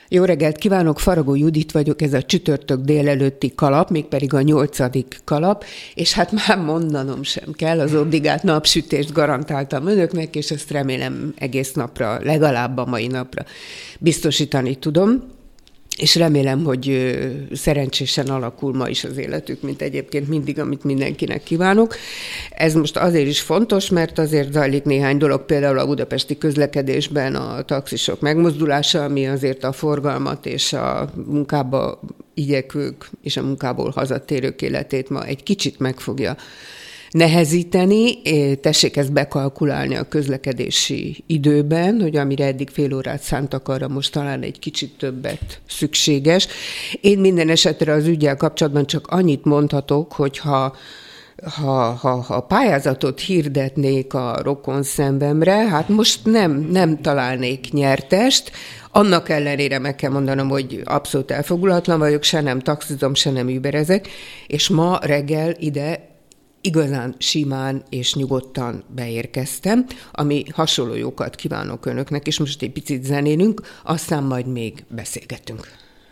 Jó reggelt kívánok, Faragó Judit vagyok, ez a csütörtök délelőtti kalap, mégpedig a 8. kalap, és hát már mondanom sem kell, az obligát napsütést garantáltam önöknek, és ezt remélem egész napra, legalább a mai napra biztosítani tudom. És remélem, hogy szerencsésen alakul ma is az életük, mint egyébként mindig, amit mindenkinek kívánok. Ez most azért is fontos, mert azért zajlik néhány dolog, például a budapesti közlekedésben a taxisok megmozdulása, ami azért a forgalmat és a munkába igyekvők és a munkából hazatérők életét ma egy kicsit meg fogja nehezíteni. Tessék ezt bekalkulálni a közlekedési időben, hogy amire eddig fél órát szántak, arra most talán egy kicsit többet szükséges. Én minden esetre az üggyel kapcsolatban csak annyit mondhatok, hogy ha pályázatot hirdetnék a rokonszenvemre, hát most nem találnék nyertest. Annak ellenére meg kell mondanom, hogy abszolút elfogulatlan vagyok, se nem taxizom, se nem überezek, és ma reggel ide igazán simán és nyugodtan beérkeztem, ami hasonló jókat kívánok önöknek, és most egy picit zenélünk, aztán majd még beszélgetünk.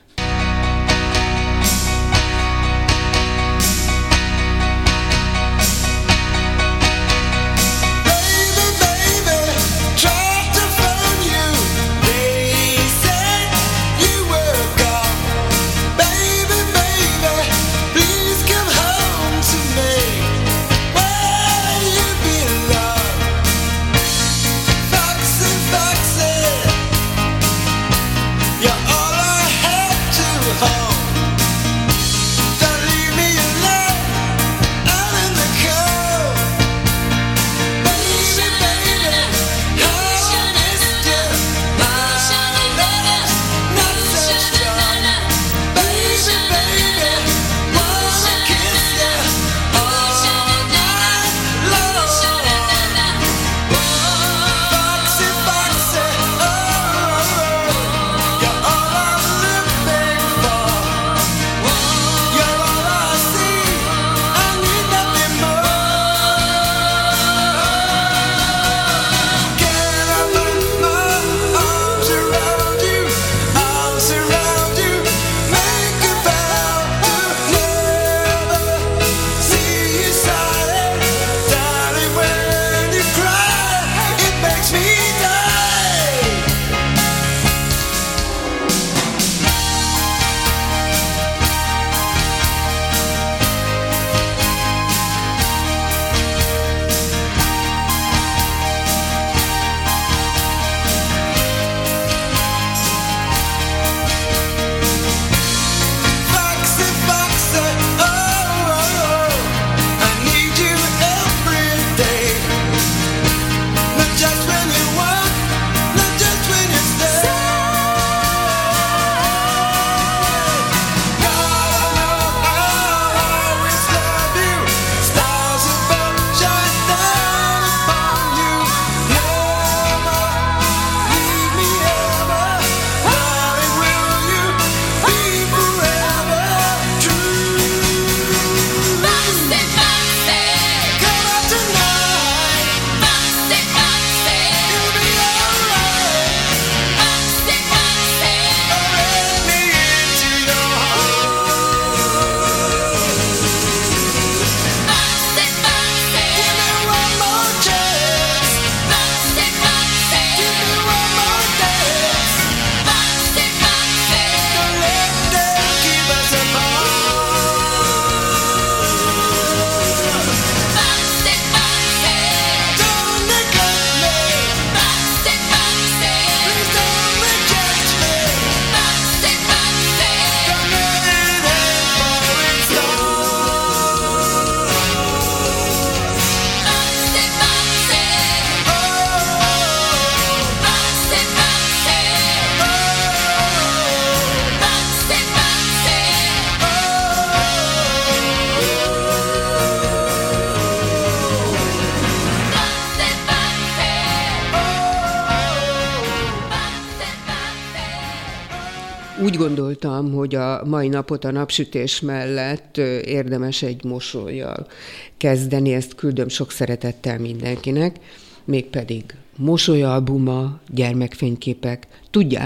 Úgy gondoltam, hogy a mai napot a napsütés mellett érdemes egy mosollyal kezdeni, ezt küldöm sok szeretettel mindenkinek, mégpedig mosolyalbuma, gyermekfényképek. Tudják,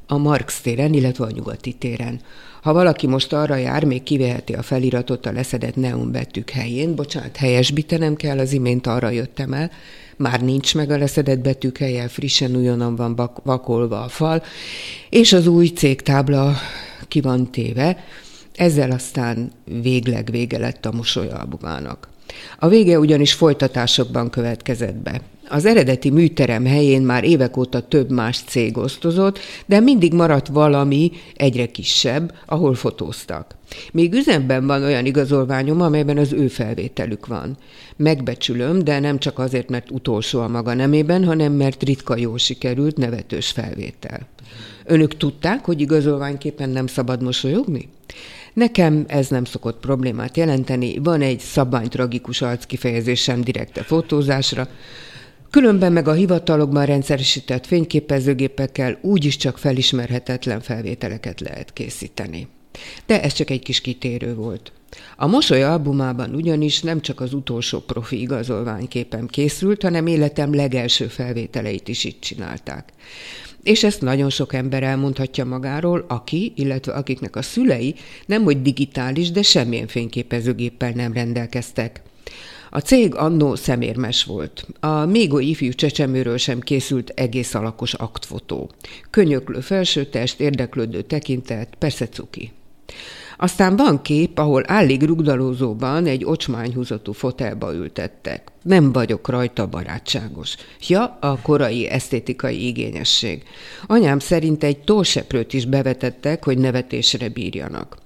a Marx téren, illetve a Nyugati téren. Ha valaki most arra jár, még kiveheti a feliratot a leszedett neonbetűk helyén. Bocsánat, helyesbítenem kell, az imént arra jöttem el. Már nincs meg a leszedett betűk helye, frissen újonnan van vakolva a fal, és az új cégtábla ki van téve. Ezzel aztán végleg vége lett a mosolyalbumának. A vége ugyanis folytatásokban következett be. Az eredeti műterem helyén már évek óta több más cég osztozott, de mindig maradt valami egyre kisebb, ahol fotóztak. Még üzemben van olyan igazolványom, amelyben az ő felvételük van. Megbecsülöm, de nem csak azért, mert utolsó a maga nemében, hanem mert ritka jól sikerült nevetős felvétel. Önök tudták, hogy igazolványképpen nem szabad mosolyogni? Nekem ez nem szokott problémát jelenteni, van egy szabványtragikus arckifejezésem direkte fotózásra, különben meg a hivatalokban rendszeresített fényképezőgépekkel úgyis csak felismerhetetlen felvételeket lehet készíteni. De ez csak egy kis kitérő volt. A Mosoly albumában ugyanis nem csak az utolsó profi igazolványképem készült, hanem életem legelső felvételeit is itt csinálták. És ezt nagyon sok ember elmondhatja magáról, illetve akiknek a szülei nemhogy digitális, de semmilyen fényképezőgéppel nem rendelkeztek. A cég annó szemérmes volt. A Mégo ifjú csecsemőről sem készült egész alakos aktfotó. Könyöklő felsőtest, érdeklődő tekintet, persze cuki. Aztán van kép, ahol állig rugdalózóban egy ocsmányhúzatú fotelba ültettek. Nem vagyok rajta barátságos. Ja, a korai esztétikai igényesség. Anyám szerint egy tollseprőt is bevetettek, hogy nevetésre bírjanak.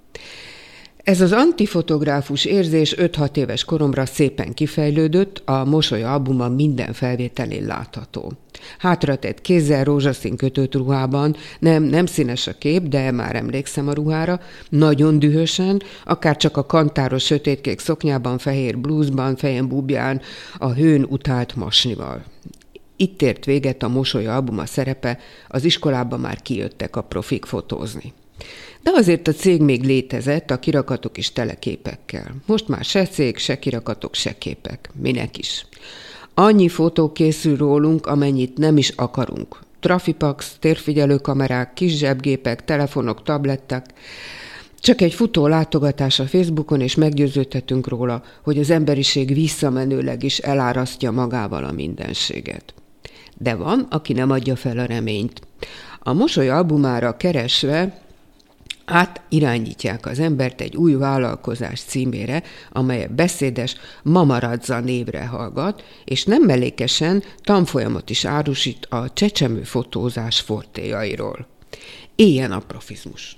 Ez az antifotográfus érzés 5-6 éves koromra szépen kifejlődött, a Mosoly albuma minden felvételén látható. Hátratett kézzel, rózsaszín kötött ruhában, nem színes a kép, de már emlékszem a ruhára, nagyon dühösen, akár csak a kantáros sötétkék szoknyában, fehér blúzban, fejen búbján, a hőn utált masnival. Itt ért véget a Mosoly albuma szerepe, az iskolában már kijöttek a profik fotózni. De azért a cég még létezett, a kirakatok is tele képekkel. Most már se cég, se kirakatok, se képek. Minek is. Annyi fotó készül rólunk, amennyit nem is akarunk. Trafipax, térfigyelőkamerák, kis zsebgépek, telefonok, tablettek. Csak egy futó látogatás a Facebookon, és meggyőződhetünk róla, hogy az emberiség visszamenőleg is elárasztja magával a mindenséget. De van, aki nem adja fel a reményt. A Mosoly albumára keresve irányítják az embert egy új vállalkozás címére, amely beszédes Mamaradza névre hallgat, és nem mellékesen tanfolyamot is árusít a csecsemő fotózás fortéjairól. Éljen a profizmus!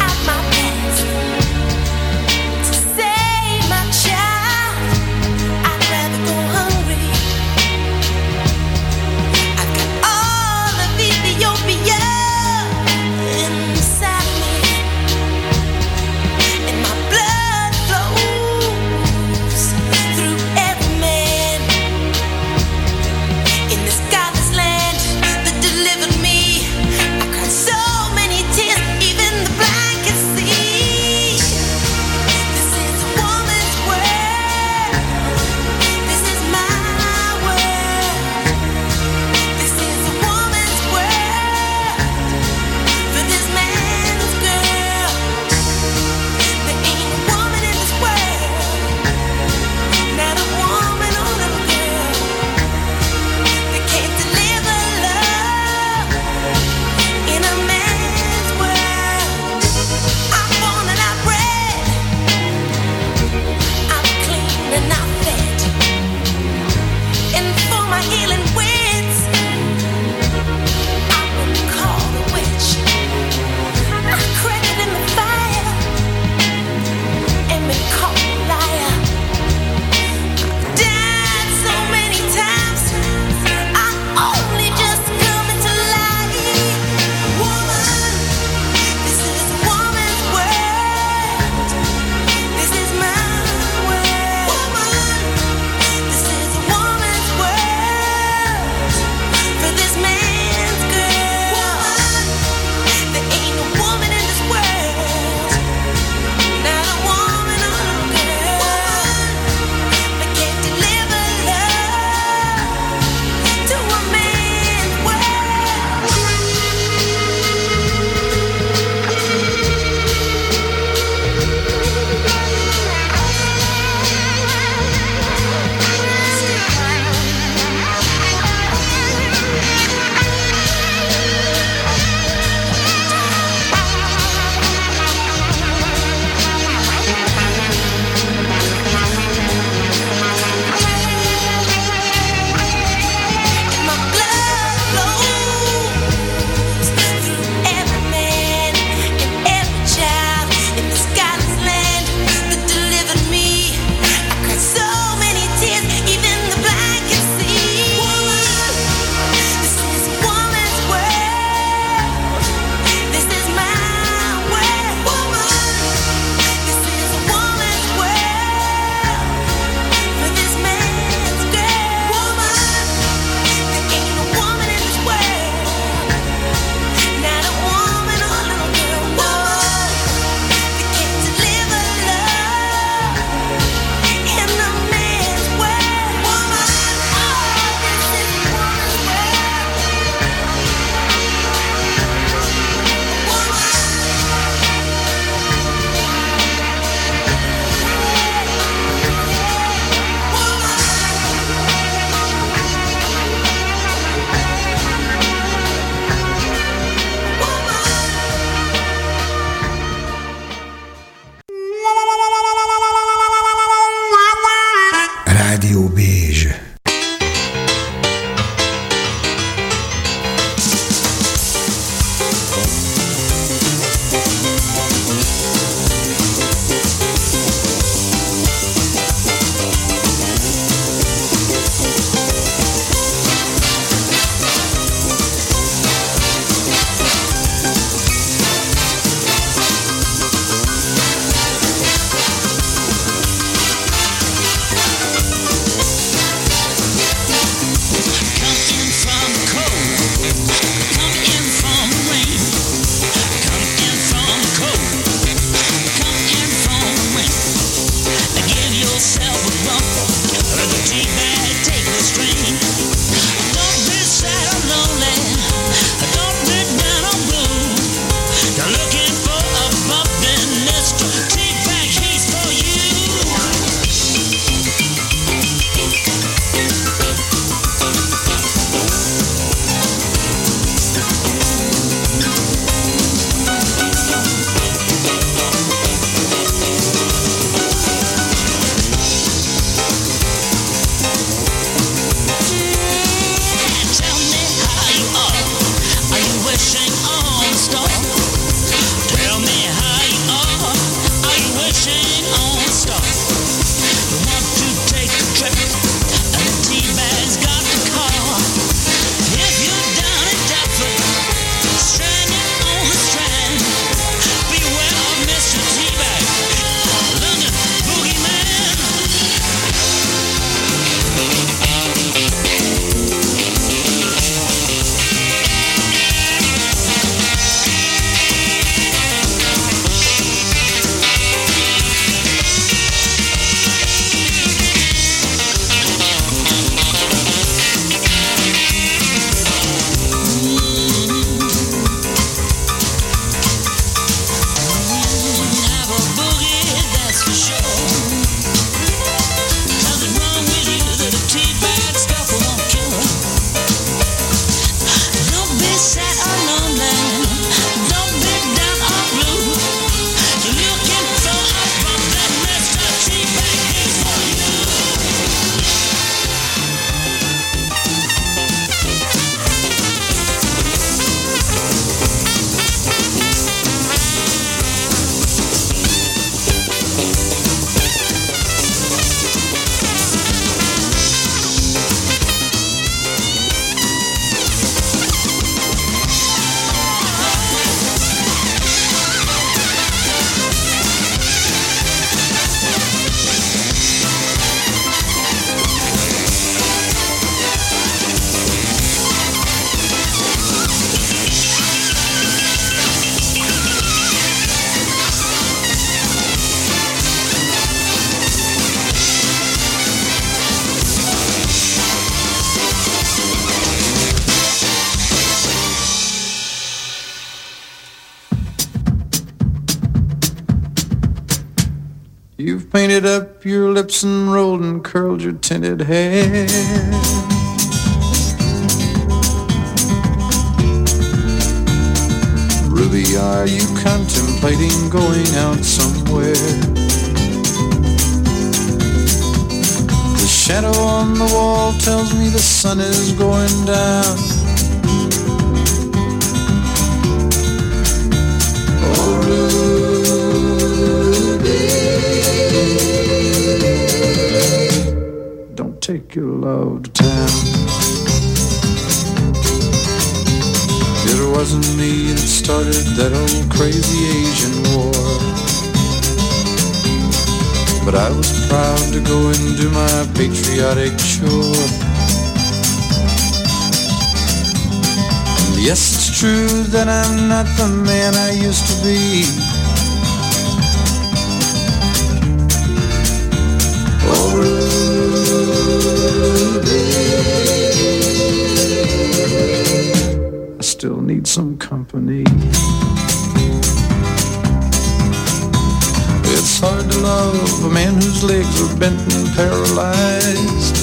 I Radio Beige. You've painted up your lips and rolled and curled your tinted hair. Ruby, are you contemplating going out somewhere? The shadow on the wall tells me the sun is going down. Oh, Ruby, don't take your love to town. It wasn't me that started that old crazy Asian war, but I was proud to go and do my patriotic chore. And yes, it's true that I'm not the man I used to be. Oh, Ruby, I still need some company. It's hard to love a man whose legs are bent and paralyzed,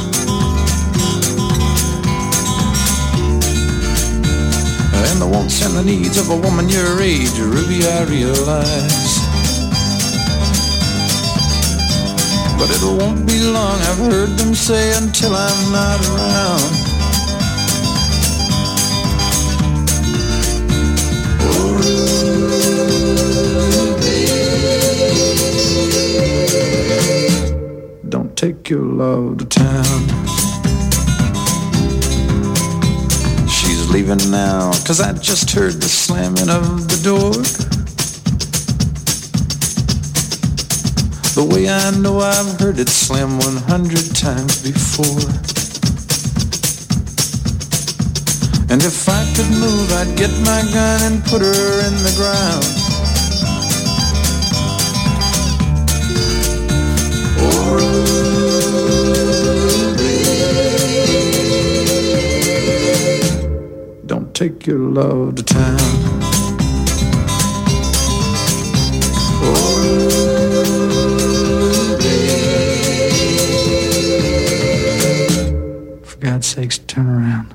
and the wants and the needs of a woman your age, Ruby, I realize. but it won't be long, I've heard them say, until I'm not around. Oh, Ruby, don't take your love to town. She's leaving now, 'cause I just heard the slamming of the door. The way I know I've heard it slam 100 times before. And if I could move, I'd get my gun and put her in the ground. Oh, Ruby, don't take your love to town. Oh, for God's sakes, turn around.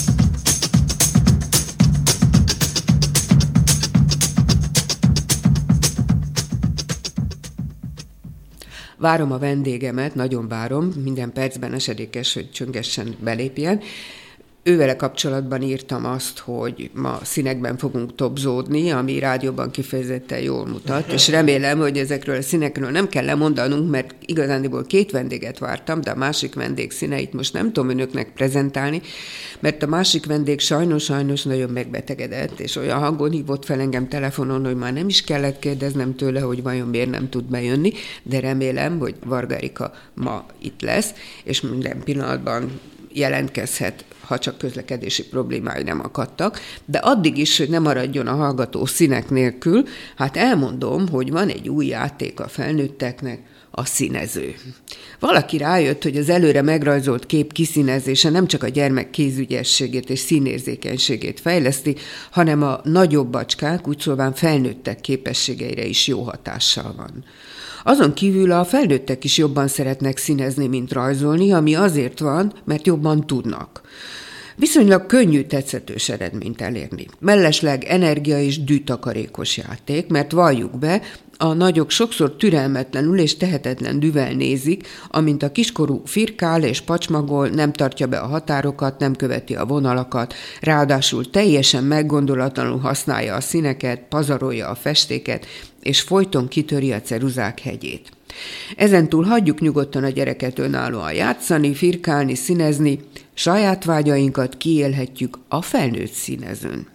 Várom a vendégemet, nagyon várom, minden percben esedékes, hogy csöngessen belépjen. Ővele kapcsolatban írtam azt, hogy ma színekben fogunk tobzódni, ami rádióban kifejezetten jól mutat, és remélem, hogy ezekről a színekről nem kell lemondanunk, mert igazándiból 2 vendéget vártam, de a másik vendég színeit most nem tudom önöknek prezentálni, mert a másik vendég sajnos nagyon megbetegedett, és olyan hangon hívott fel engem telefonon, hogy már nem is kellett kérdeznem tőle, hogy vajon miért nem tud bejönni, de remélem, hogy Varga Erika ma itt lesz, és minden pillanatban jelentkezhet, ha csak közlekedési problémái nem akadtak, de addig is, hogy ne maradjon a hallgató színek nélkül, hát elmondom, hogy van egy új játék a felnőtteknek, a színező. Valaki rájött, hogy az előre megrajzolt kép kiszínezése nem csak a gyermek kézügyességét és színérzékenységét fejleszti, hanem a nagyobb bacskák, úgy szólván felnőttek képességeire is jó hatással van. Azon kívül a felnőttek is jobban szeretnek színezni, mint rajzolni, ami azért van, mert jobban tudnak. Viszonylag könnyű tetszetős eredményt elérni. Mellesleg energia- és dűtakarékos játék, mert valljuk be, a nagyok sokszor türelmetlenül és tehetetlen düvel nézik, amint a kiskorú firkál és pacsmagol, nem tartja be a határokat, nem követi a vonalakat, ráadásul teljesen meggondolatlanul használja a színeket, pazarolja a festéket, és folyton kitöri a ceruzák hegyét. Ezentúl hagyjuk nyugodtan a gyereket önállóan játszani, firkálni, színezni, saját vágyainkat kiélhetjük a felnőtt színezőn.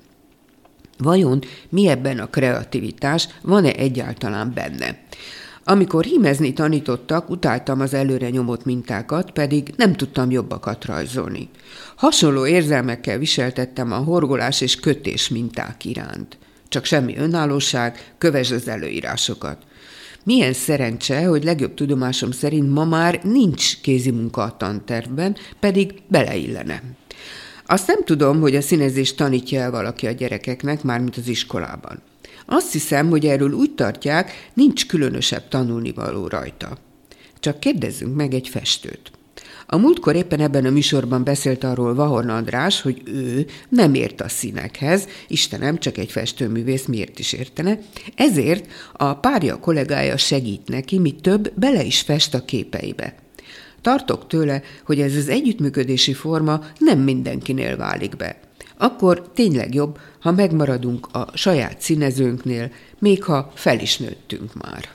Vajon mi ebben a kreativitás, van-e egyáltalán benne? Amikor hímezni tanítottak, utáltam az előre nyomott mintákat, pedig nem tudtam jobbakat rajzolni. Hasonló érzelmekkel viseltettem a horgolás és kötés minták iránt. Csak semmi önállóság, kövesd az előírásokat. Milyen szerencse, hogy legjobb tudomásom szerint ma már nincs kézimunka a tantervben, pedig beleillene. Azt nem tudom, hogy a színezést tanítja el valaki a gyerekeknek, mármint az iskolában. Azt hiszem, hogy erről úgy tartják, nincs különösebb tanulnivaló rajta. Csak kérdezzünk meg egy festőt. A múltkor éppen ebben a műsorban beszélt arról Vahorn András, hogy ő nem ért a színekhez, Istenem, csak egy festőművész miért is értene, ezért a párja kollégája segít neki, mi több, bele is fest a képeibe. Tartok tőle, hogy ez az együttműködési forma nem mindenkinél válik be. Akkor tényleg jobb, ha megmaradunk a saját színezőnknél, még ha fel is nőttünk már.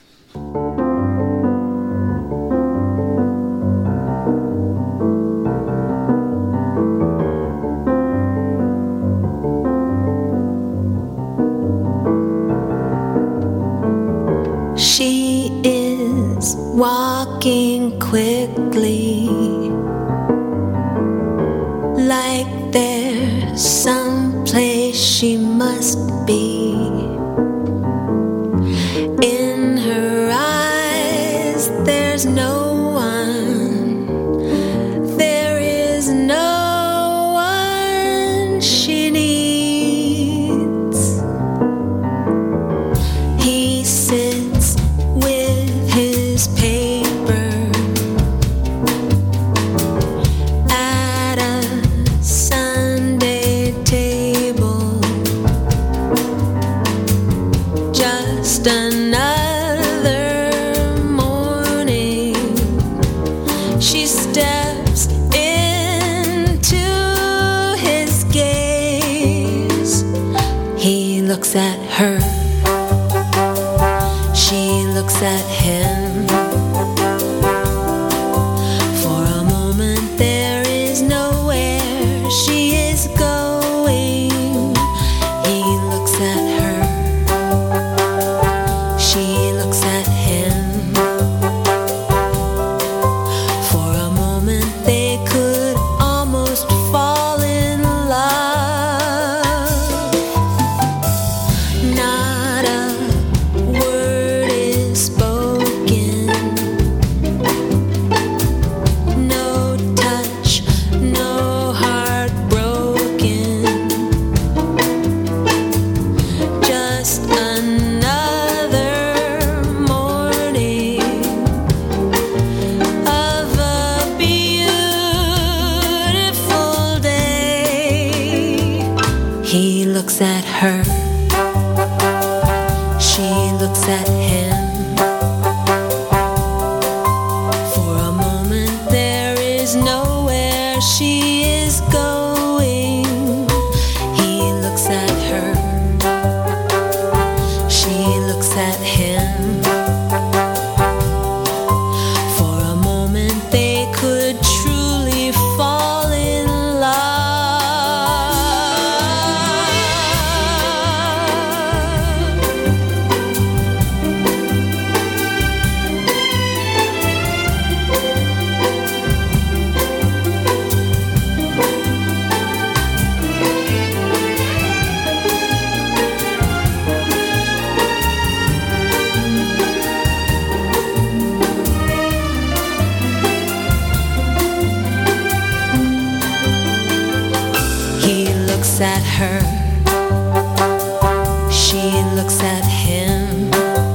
She is walking quickly, like there's some place she must be. In her eyes there's no one, there is no one she needs. He sits with his paper at a Sunday table. She steps into his gaze. He looks at her. She looks at him. For a moment there is nowhere she is going. He looks at her. She looks at him. For a moment they could almost fall in love. Not a word is spoken. No touch, no heart broken. Just another morning of a beautiful day. He looks at her. She looks at him. For a moment there is nowhere she is going. He looks at her. She looks at him. For a moment they could truly fall in love. He looks at her. She looks at him.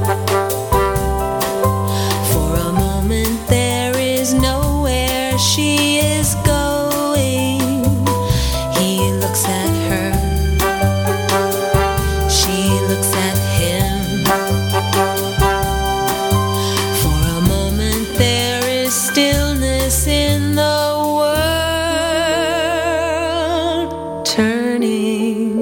For a moment there is nowhere she is going. He looks at her. She looks at him. For a moment there is stillness in the world turning.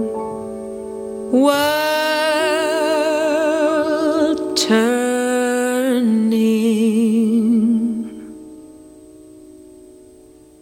World turning.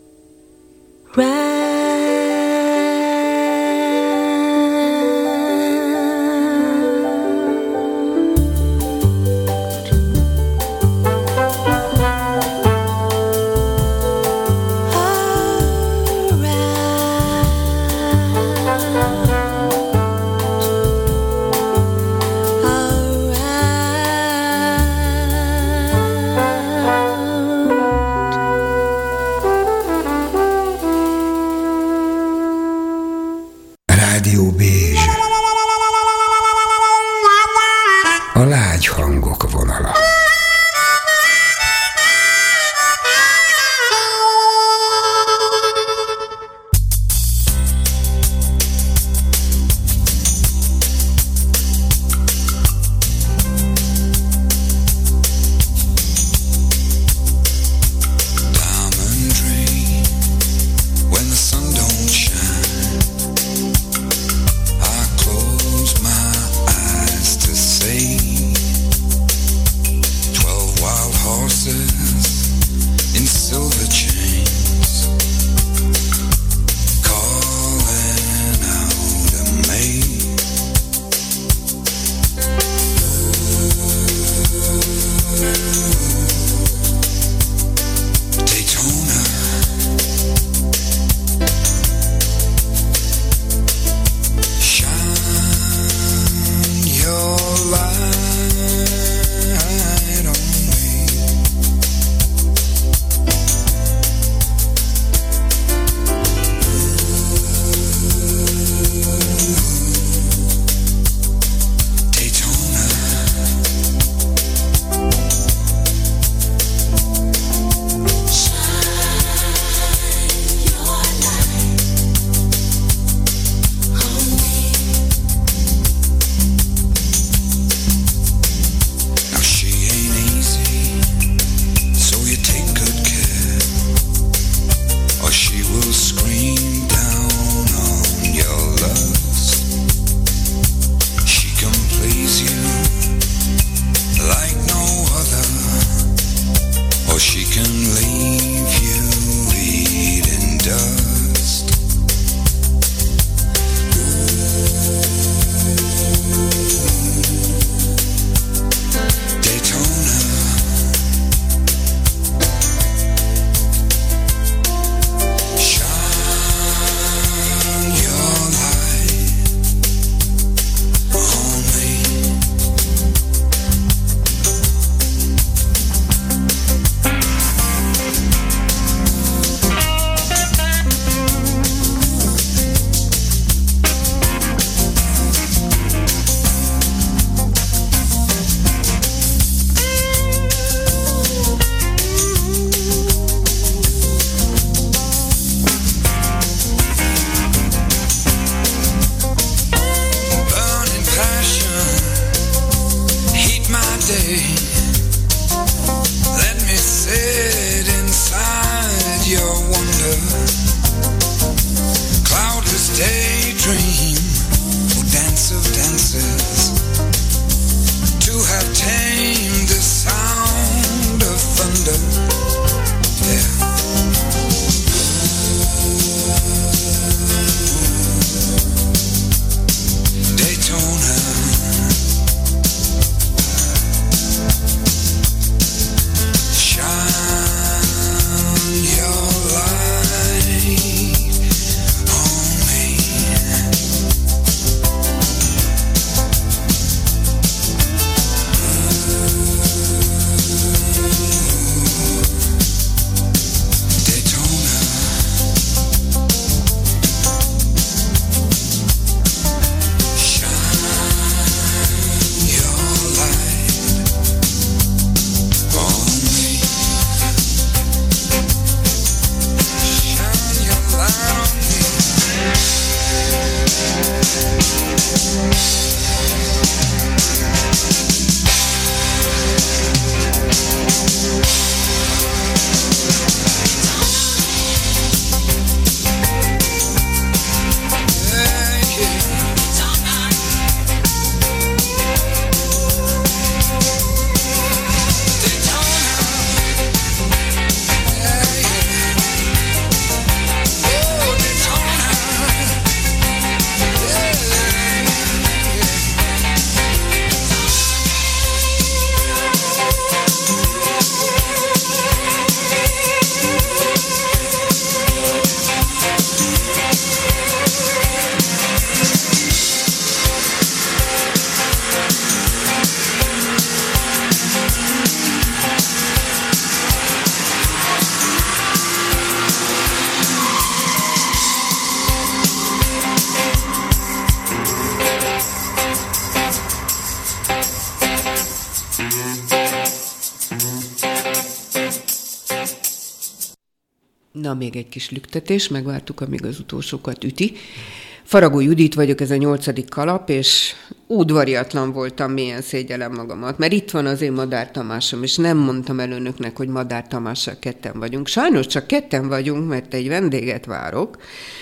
Na, még egy kis lüktetés, megvártuk, amíg az utolsókat üti. Faragó Judit vagyok, ez a 8. kalap, és udvariatlan voltam, mélyen szégyellem magamat, mert itt van az én Madár Tamásom, és nem mondtam el önöknek, hogy Madár Tamással ketten vagyunk. Sajnos csak ketten vagyunk, mert egy vendéget várok,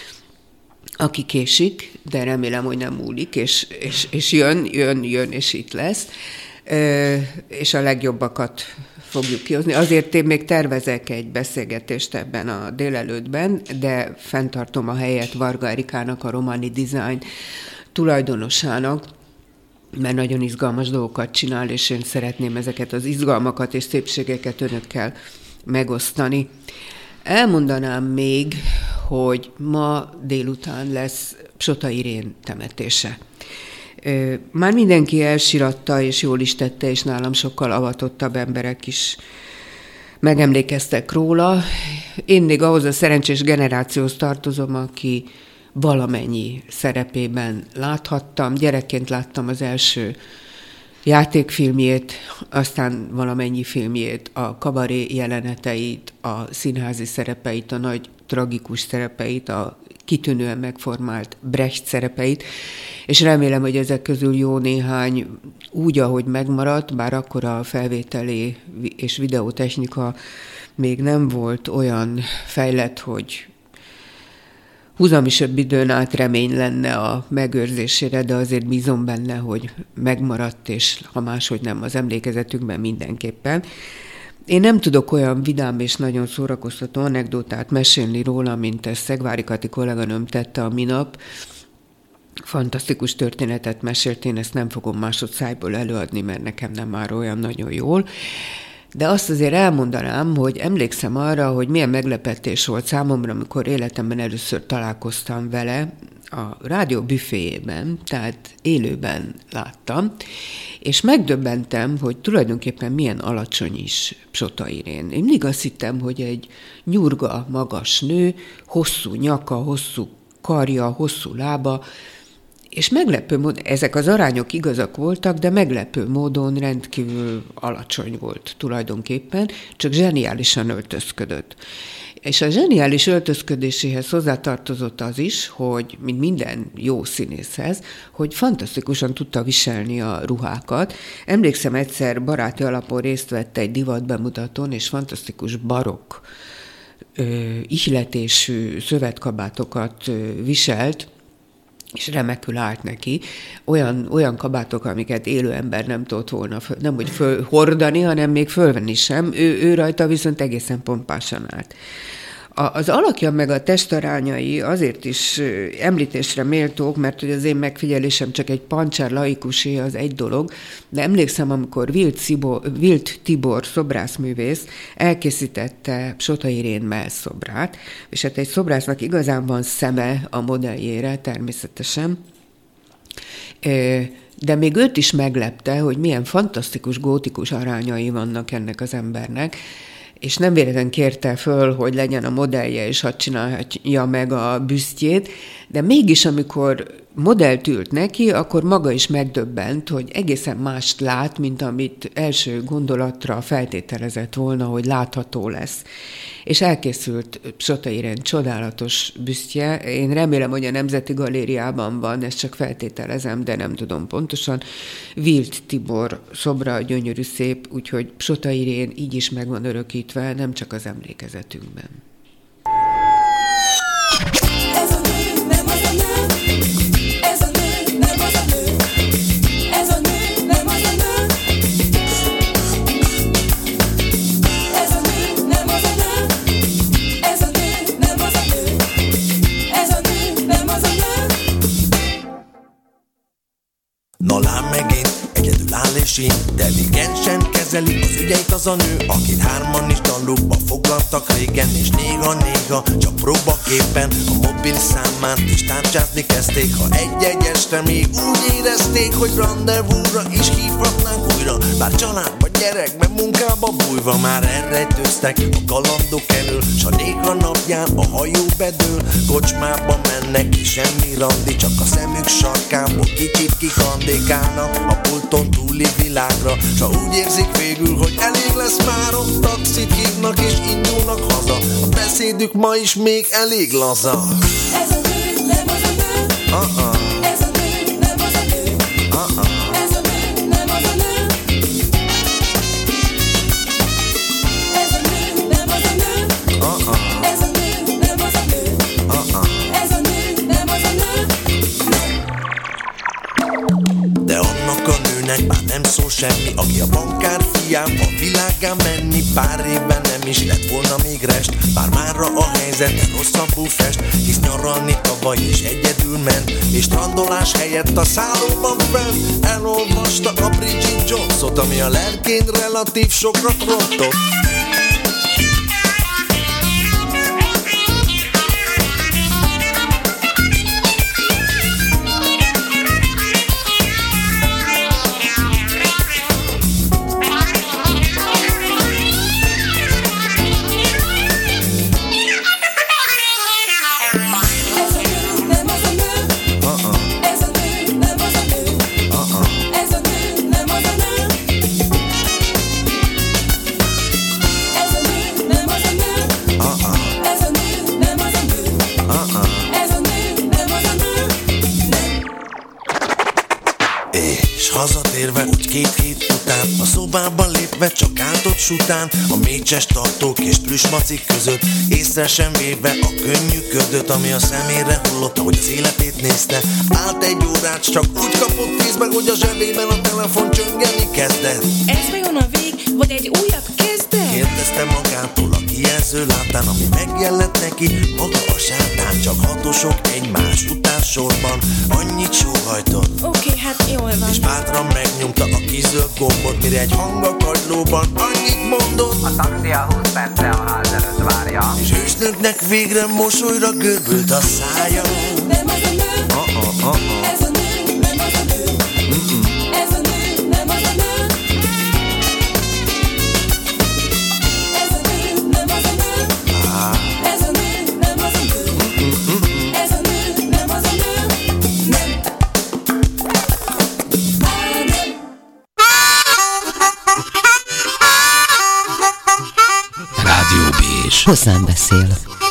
aki késik, de remélem, hogy nem múlik, és jön, és itt lesz, és a legjobbakat fogjuk kihozni. Azért én még tervezek egy beszélgetést ebben a délelőttben, de fenntartom a helyet Varga Erikának, a Romani Design tulajdonosának, mert nagyon izgalmas dolgokat csinál, és én szeretném ezeket az izgalmakat és szépségeket önökkel megosztani. Elmondanám még, hogy ma délután lesz Psota Irén temetése. Már mindenki elsiratta, és jól is tette, és nálam sokkal avatottabb emberek is megemlékeztek róla. Én még ahhoz a szerencsés generációhoz tartozom, aki valamennyi szerepében láthattam. Gyerekként láttam az első játékfilmjét, aztán valamennyi filmjét, a kabaré jeleneteit, a színházi szerepeit, a nagy tragikus szerepeit, a kitűnően megformált Brecht szerepeit, és remélem, hogy ezek közül jó néhány úgy, ahogy megmaradt, bár akkor a felvételi és videótechnika még nem volt olyan fejlett, hogy húzamisabb időn át remény lenne a megőrzésére, de azért bízom benne, hogy megmaradt, és ha máshogy nem, az emlékezetünkben mindenképpen. Én nem tudok olyan vidám és nagyon szórakoztató anekdotát mesélni róla, mint ezt Szegvári Kati kolléganőm tette a minap. Fantasztikus történetet mesélt, én ezt nem fogom másodszájból előadni, mert nekem nem már olyan nagyon jól. De azt azért elmondanám, hogy emlékszem arra, hogy milyen meglepetés volt számomra, amikor életemben először találkoztam vele, a rádió büféjében, tehát élőben láttam, és megdöbbentem, hogy tulajdonképpen milyen alacsony is Psota Irén. Én mindig azt hittem, hogy egy nyurga, magas nő, hosszú nyaka, hosszú karja, hosszú lába, és meglepő módon, ezek az arányok igazak voltak, de meglepő módon rendkívül alacsony volt tulajdonképpen, csak zseniálisan öltözködött. És a zseniális öltözködéséhez hozzátartozott az is, hogy, mint minden jó színészhez, hogy fantasztikusan tudta viselni a ruhákat. Emlékszem, egyszer baráti alapon részt vett egy divatbemutatón, és fantasztikus barokk ihletésű szövetkabátokat viselt, és remekül állt neki. Olyan kabátok, amiket élő ember nem tudott volna, nem hogy hordani, hanem még fölvenni sem. Ő rajta viszont egészen pompásan állt. Az alakja meg a testarányai azért is említésre méltók, mert hogy az én megfigyelésem csak egy pancsár laikusé, az egy dolog, de emlékszem, amikor Vilt Tibor szobrászművész elkészítette Psota Irén mellszobrát, és hát egy szobrásznak igazán van szeme a modelljére természetesen, de még őt is meglepte, hogy milyen fantasztikus gótikus arányai vannak ennek az embernek, és nem véletlenül kérte föl, hogy legyen a modellje, és hadd csinálja meg a büsztjét, de mégis, amikor modellt ült neki, akkor maga is megdöbbent, hogy egészen mást lát, mint amit első gondolatra feltételezett volna, hogy látható lesz. És elkészült Psota Irén csodálatos büsztje. Én remélem, hogy a Nemzeti Galériában van, ezt csak feltételezem, de nem tudom pontosan. Vilt Tibor szobra, gyönyörű szép, úgyhogy Psota Irén így is meg van örökítve, nem csak az emlékezetünkben. Na lám megint, egyedül áll és intelligensen kezeli az ügyeit az a nő, akit hárman is dalukba foglaltak régen, és néha-néha csak próbaképpen a mobil számát is tárcsázni kezdték. Ha egy-egy este még úgy érezték, hogy rendezvúra is hívhatnánk újra, bár családba, gyerekbe, munkába bújva már elrejtőztek a kalandok elől, s ha néha napján a hajó bedől, kocsmába mennek ki, semmi randi, csak a szemük sarkából kicsit kikandékálnak a pulton túli világra, s ha úgy érzik végül, hogy elég lesz mára. Taxit hívnak és indulnak haza. A beszédük ma is még elég laza. Ez a nő, nem az a nő. Ez a nő, nem az a nő. Ez a nő, nem az a nő. Ez a nő, nem az a nő. Ez a nő, nem az a nő. Ez a nő, nem az a nő. De annak a nőnek már nem szól semmi, aki a bankár fiám a világán menni. Pár évben nem is lett volna még rest, bár márra a helyzete rosszabbul fest. Hisz nyaralni tavaly is egyedül ment, és strandolás helyett a szállóban fent elolvasta a Bridget Jonesot, ami a lelkén relatív sokra rontott. Hazatérve úgy 2 hét után, a szobába lépve csak áltott sután, a mécses tartók és plüsmacik között, észre sem véve a könnyű ködöt, ami a szemére hullott, ahogy az életét nézte. Állt egy órát, csak úgy kapott észbe, hogy a zsebében a telefon csöngeni kezdett. Ez vajon a vég, vagy egy újabb kezdet? Kérdezte magától a kijelző láttán, ami megjelent neki, maga a sátán. Csak hatosok egymás után sorban, annyit sóhajtott. Oké, hát jól van. És bátran megnyomta a kis zöld gombot, mire egy hang a kagylóban annyit mondott. A taxi a 20 perce a ház előtt várja. És ősnöknek végre mosolyra görbült a szája. Nem az a nő. Ez a nő, nem az a nő. Ez a nő, nem az a nő. Ez a nő, nem az a nő. Ez a nő, nem az a nő. Ez a nő, nem az a nő. Nem. Rádió Bézs. Hozzám beszél.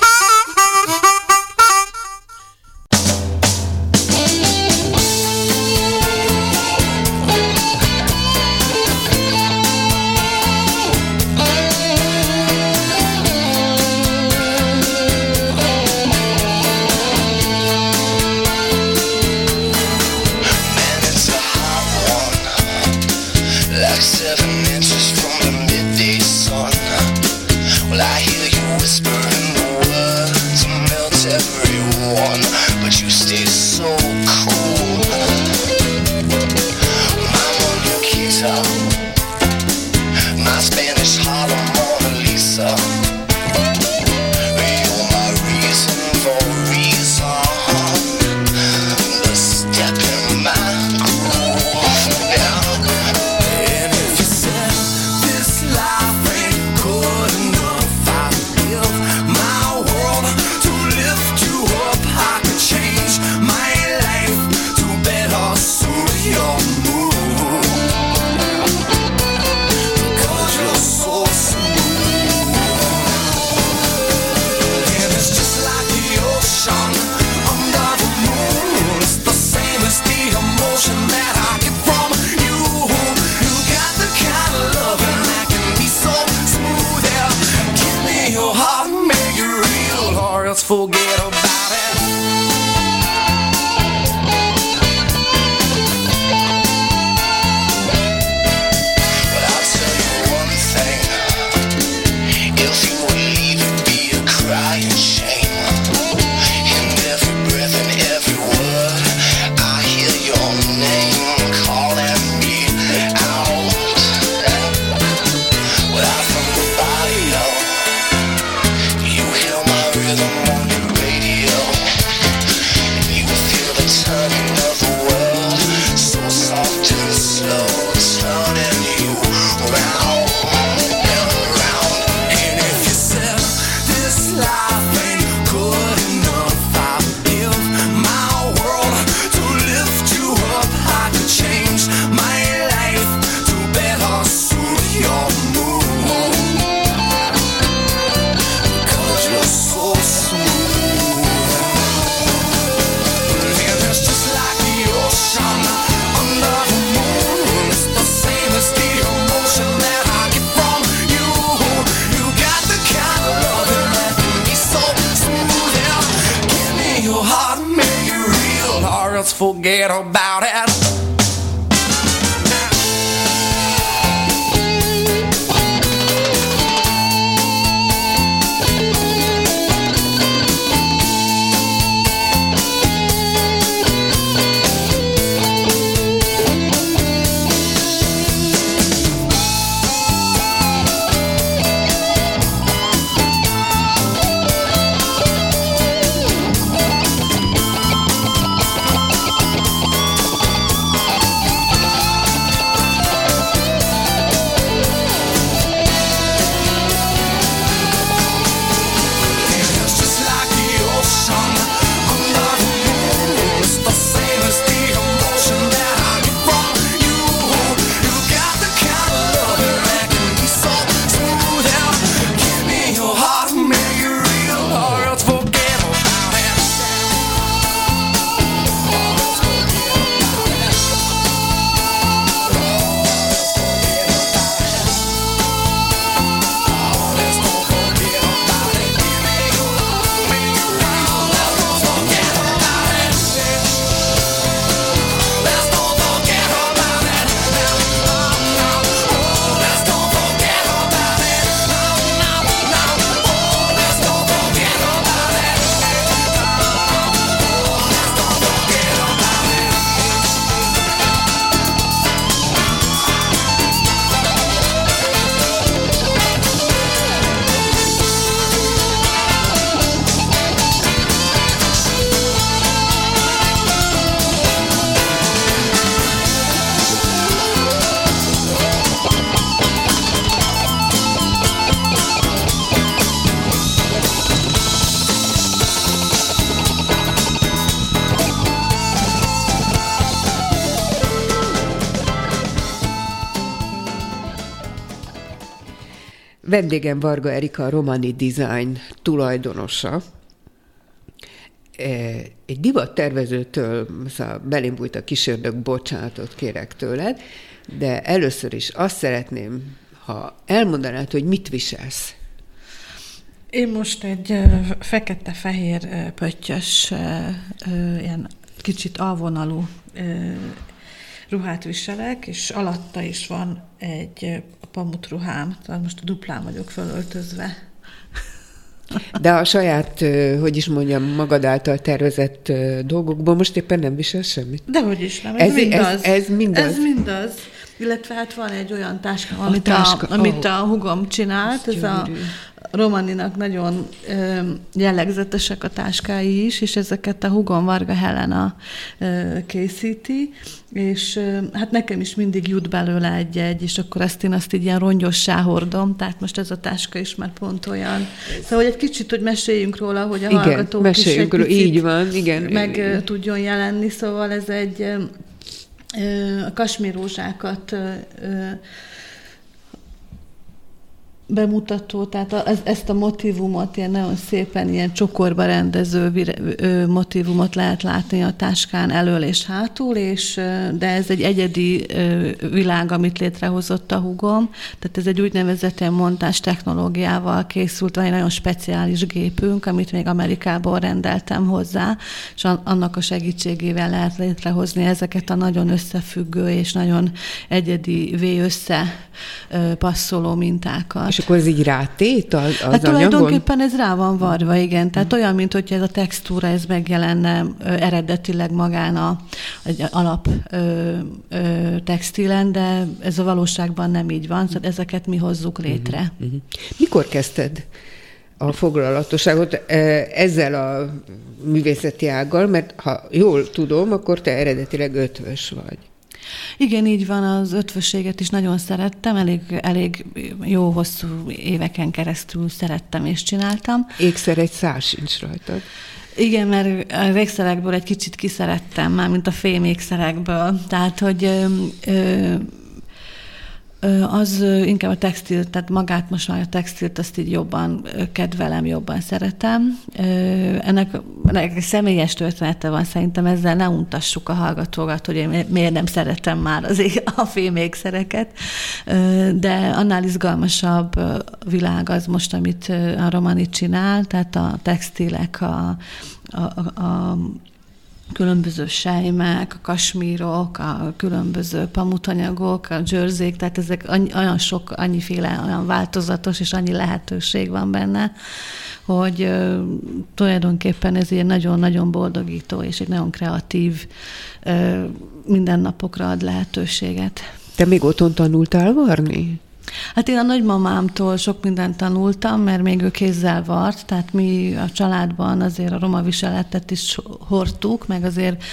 Forget about it. But I'll tell you one thing. If you would leave, it'd be a crying shame. In every breath and every word, I hear your name calling me out. Without from the body, you hear my rhythm on your radio, and you feel the turning of the world, so soft and slow, turning you round and around. And if you said this life ain't good enough, I'd give my world to lift you up. I could change my life to better suit your let's forget about it. Vendégem Varga Erika, a Romani Design tulajdonosa. Egy divattervezőtől, belém bújt a kis ördög, bocsánatot kérek tőled, de először is azt szeretném, ha elmondanád, hogy mit viselsz. Én most egy fekete-fehér pöttyös, ilyen kicsit alvonalú ruhát viselek, és alatta is van egy pamutruhám, tehát most duplán vagyok fölöltözve. De a saját, hogy is mondjam, magad által tervezett dolgokból most éppen nem visel semmit? Dehogy is nem, ez mindaz. Ez mindaz? Ez mindaz. Illetve hát van egy olyan táska, amit a húgom csinált, ez a Romaninak nagyon jellegzetesek a táskái is, és ezeket a húgom Varga Helena készíti, és hát nekem is mindig jut belőle egy-egy, és akkor én azt így ilyen rongyossá hordom, tehát most ez a táska is már pont olyan. Szóval, hogy egy kicsit, hogy meséljünk róla, hogy a hallgatók is egy picit így van, igen. meg tudjon jelenni, szóval ez egy a kasmírrózsákat bemutató, tehát ezt a motívumot, ilyen nagyon szépen ilyen csokorba rendező motívumot lehet látni a táskán elől és hátul, de ez egy egyedi világ, amit létrehozott a húgom, tehát ez egy úgynevezett ilyen montás technológiával készült, van egy nagyon speciális gépünk, amit még Amerikából rendeltem hozzá, és annak a segítségével lehet létrehozni ezeket a nagyon összefüggő és nagyon egyedi összepasszoló mintákat. És akkor ez így rátét az hát anyagon? Tulajdonképpen ez rá van varva, igen. Tehát olyan, mint hogyha ez a textúra, ez megjelenne eredetileg magán egy alap textilen, de ez a valóságban nem így van, szóval ezeket mi hozzuk létre. Mikor kezdted a foglalatosságot ezzel a művészeti ággal? Mert ha jól tudom, akkor te eredetileg ötvös vagy. Igen, így van, az ötvösséget is nagyon szerettem, elég jó hosszú éveken keresztül szerettem és csináltam. Ékszer egy szál sincs rajtad. Igen, mert a végszerekből egy kicsit kiszerettem már, mint a fémékszerekből. Tehát, hogy az inkább a textil, tehát magát most már a textilt azt így jobban kedvelem, jobban szeretem. Ennek egy személyes története van, szerintem ezzel ne untassuk a hallgatókat, hogy én miért nem szeretem már a fémékszereket, de annál izgalmasabb világ az most, amit a Romani csinál, tehát a textilek, különböző sejmek, a kasmírok, a különböző pamutanyagok, a jerseyk, tehát ezek olyan sok, annyiféle, olyan változatos, és annyi lehetőség van benne, hogy tulajdonképpen ez ilyen nagyon-nagyon boldogító, és egy nagyon kreatív, mindennapokra ad lehetőséget. Te még otthon tanultál varni? Hát én a nagymamámtól sok mindent tanultam, mert még ő kézzel vart, tehát mi a családban azért a roma viseletet is hordtuk, meg azért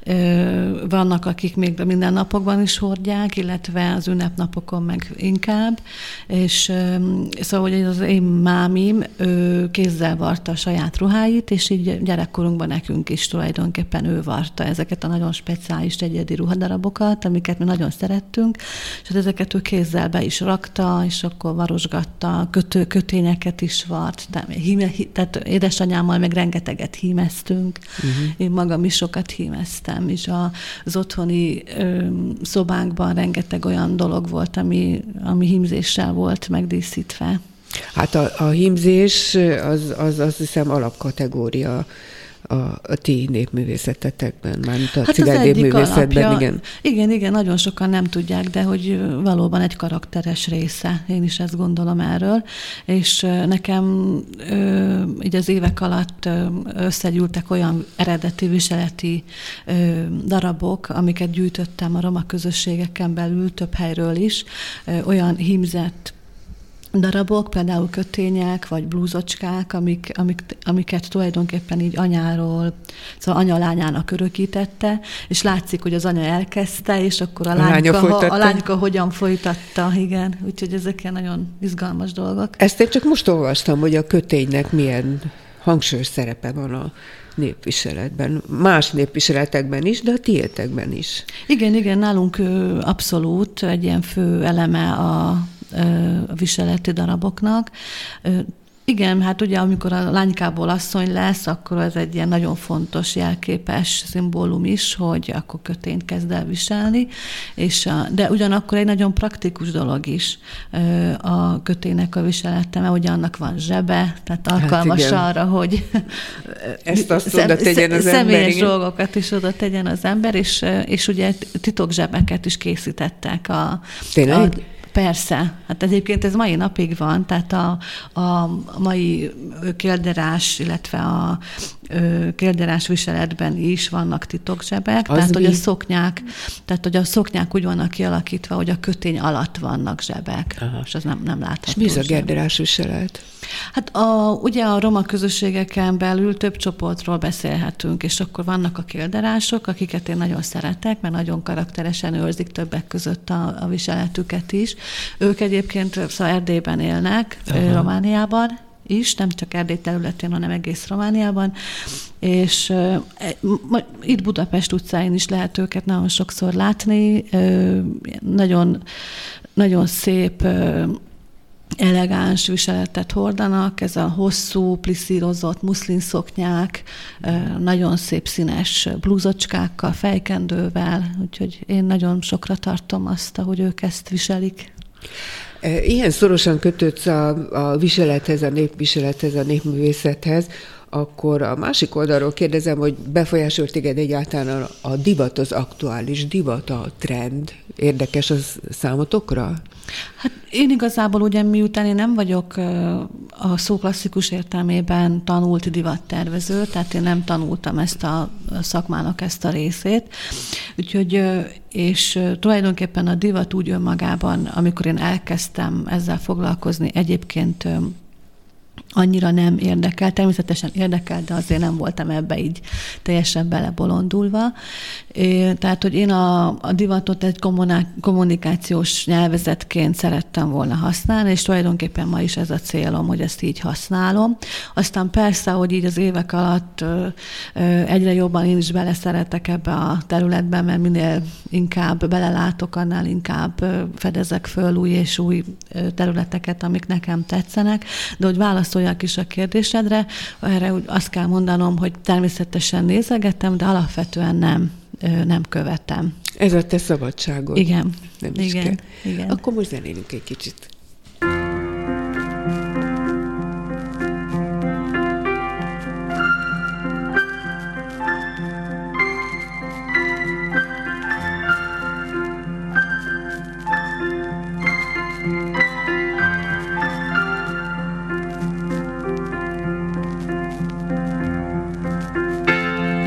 vannak, akik még mindennapokban is hordják, illetve az ünnepnapokon meg inkább, és szóval hogy az én mámim kézzel varta a saját ruháit, és így gyerekkorunkban nekünk is tulajdonképpen ő varta ezeket a nagyon speciális egyedi ruhadarabokat, amiket mi nagyon szerettünk, és ezeket ő kézzel be is rakta, és akkor varosgatta, kötényeket is vart, tehát édesanyámmal meg rengeteget hímeztünk. Én magam is sokat hímeztem, és az otthoni szobánkban rengeteg olyan dolog volt, ami hímzéssel volt megdíszítve. Hát a hímzés az azt hiszem alapkategória a ti népművészetetekben, mármint a cigány népművészetben, igen. Igen, nagyon sokan nem tudják, de hogy valóban egy karakteres része. Én is ezt gondolom erről. És nekem így az évek alatt összegyűltek olyan eredeti viseleti darabok, amiket gyűjtöttem a roma közösségeken belül, több helyről is, olyan hímzett darabok, például kötények, vagy blúzocskák, amiket tulajdonképpen így anyáról, szóval anya lányának örökítette, és látszik, hogy az anya elkezdte, és akkor a lányka hogyan folytatta, igen. Úgyhogy ezek ilyen nagyon izgalmas dolgok. Ezt én csak most olvastam, hogy a köténynek milyen hangsúlyos szerepe van a népviseletben. Más népviseletekben is, de a tiétekben is. Igen, nálunk abszolút egy ilyen fő eleme a viseleti daraboknak. Igen, hát ugye amikor a lánykából asszony lesz, akkor ez egy ilyen nagyon fontos jelképes szimbólum is, hogy akkor kötényt kezd el viselni, de ugyanakkor egy nagyon praktikus dolog is a köténynek a viselete, mert ugye annak van zsebe, tehát alkalmas arra, hogy ezt oda tegyen az ember. Személyes dolgokat is oda tegyen az ember, és ugye titok zsebeket is készítettek Tényleg? Persze. Hát egyébként ez mai napig van, tehát a mai kélderás, illetve a kélderás viseletben is vannak titokzsebek, tehát hogy a szoknyák úgy vannak kialakítva, hogy a kötény alatt vannak zsebek, és az nem látható. És mi az a kélderás viselet? Hát ugye a roma közösségeken belül több csoportról beszélhetünk, és akkor vannak a kélderások, akiket én nagyon szeretek, mert nagyon karakteresen őrzik többek között a viseletüket is. Ők egyébként szóval Erdélyben élnek, Romániában is, nem csak Erdély területén, hanem egész Romániában, és itt Budapest utcáin is lehet őket nagyon sokszor látni. Nagyon, nagyon szép elegáns viseletet hordanak, ez a hosszú, pliszírozott muszlin szoknyák, nagyon szép színes blúzocskákkal, fejkendővel, úgyhogy én nagyon sokra tartom azt, ahogy ők ezt viselik. Ilyen szorosan kötődsz a viselethez, a népviselethez, a népművészethez, akkor a másik oldalról kérdezem, hogy befolyásolt téged egyáltalán a divat, az aktuális divat, a trend. Érdekes az számotokra? Hát én igazából ugye miután én nem vagyok a szó klasszikus értelmében tanult divattervező, tehát én nem tanultam ezt a szakmának ezt a részét, úgyhogy és tulajdonképpen a divat úgy önmagában, amikor én elkezdtem ezzel foglalkozni, egyébként annyira nem érdekel, természetesen érdekel, de azért nem voltam ebbe így teljesen belebolondulva. Tehát, hogy én a divatot egy kommunikációs nyelvezetként szerettem volna használni, és tulajdonképpen ma is ez a célom, hogy ezt így használom. Aztán persze, hogy így az évek alatt egyre jobban én is beleszeretek ebbe a területbe, mert minél inkább belelátok, annál inkább fedezek föl új és új területeket, amik nekem tetszenek, de hogy válaszoljak is a kérdésedre, erre úgy azt kell mondanom, hogy természetesen nézegetem, de alapvetően nem követem. Ez a te szabadságod. Igen. Nem is kell. Igen. Akkor most zenélünk egy kicsit.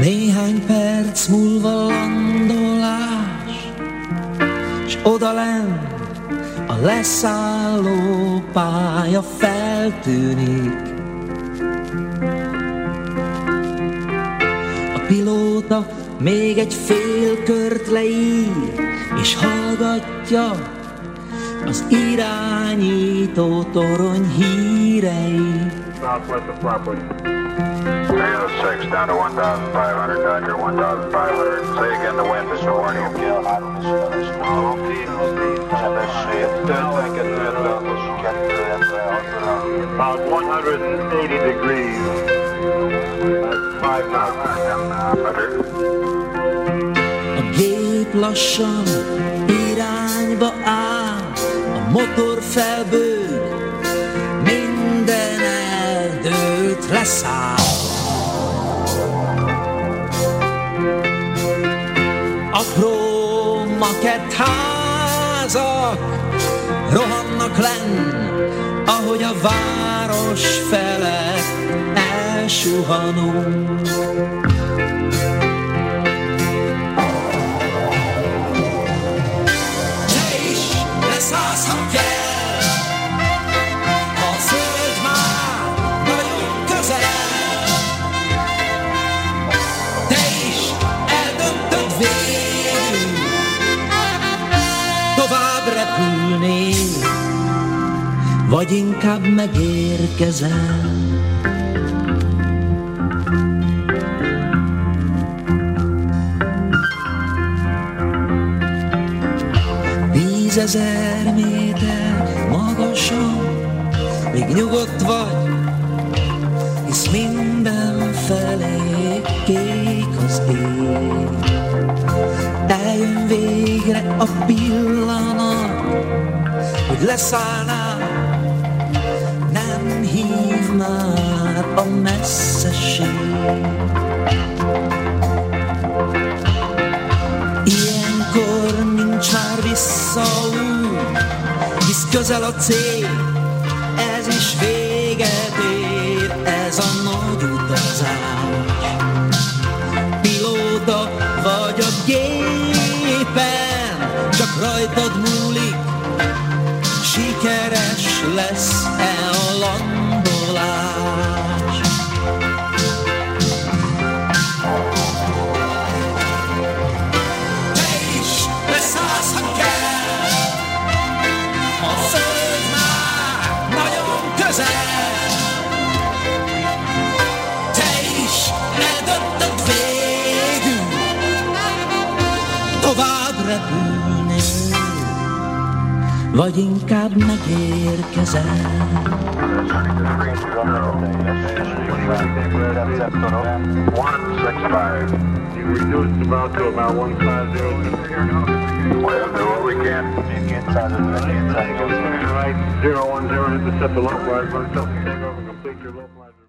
Néhány perc múlva landolás, s odalent a leszálló pálya feltűnik. A pilóta még egy fél kört leír, és hallgatja az irányító torony híreit. Southwest of Flatbush. 306 down to 1,500, Dodger 1,500. Say again, the wind is warning. About 180 degrees. 5 knots. A gép lassan irányba áll, a motor felbőg, minden eldőlt, leszáll. Apró makett házak rohannak lenn, ahogy a város felett elsuhanunk. Te is leszállsz, ha kell, a föld már nagyon közel. Te is eldöntöd végül, tovább repülnél, vagy inkább megérkezel. Tízezer méter magasan, még nyugodt vagy, hisz mindenfelé kék az ég. Eljön végre a pillanat, hogy leszállnál, nem hív már a messzeség. Ilyenkor nincs már visszaút, hisz közel a cél, ez is véget ér, ez a nagy utazás. Pilóta vagy a gépen, csak rajtad múlik, sikeres lesz-e a landolás. Te is leszállsz, ha kell, a föld már nagyon közel. Te is eldöntöd végül, tovább repülnél, vagy inkább megérkezel. 165. You reduced about to about 150. We'll do what we can. Right, 010, intercept the localizer, take over, complete your localizer.